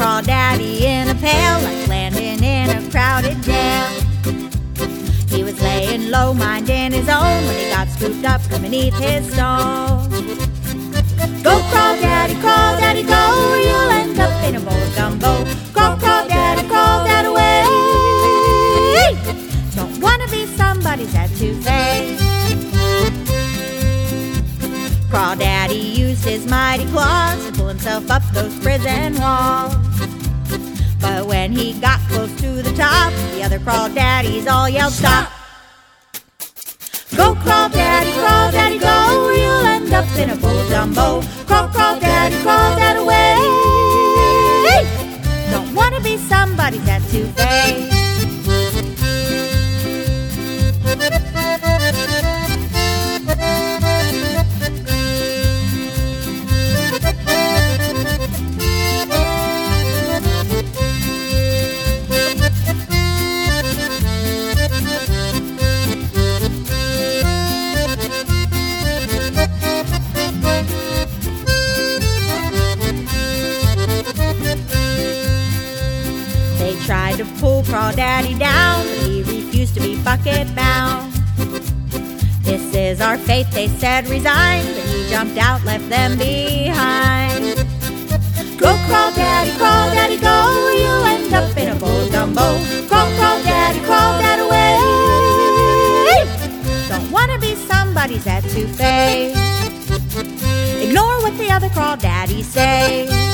crawdaddy in a pail, like landing in a crowded jail. He was laying low, minding his own, when he got scooped up from beneath his stone. Go crawdaddy, go, or you'll end up in a bowl of gumbo. Crawdaddy, crawl that away. Don't wanna be somebody's at two-face. Crawdaddy used his mighty claws to pull himself up those prison walls. But when he got close to the top, the other crawdaddies all yelled, "Stop!" Go crawdaddy, go, or you'll end up in a bowl of gumbo. Crawdaddy, crawl that away. Don't wanna be somebody's at two-face. They tried to pull Crawdaddy down, but he refused to be bucket bound. "This is our fate," they said, resigned, but he jumped out, left them behind. Go crawdaddy, go, or you'll end up in a bowl of gumbo. Crawdaddy, crawl that away. Don't wanna be somebody's at two-face. Ignore what the other crawdaddies say.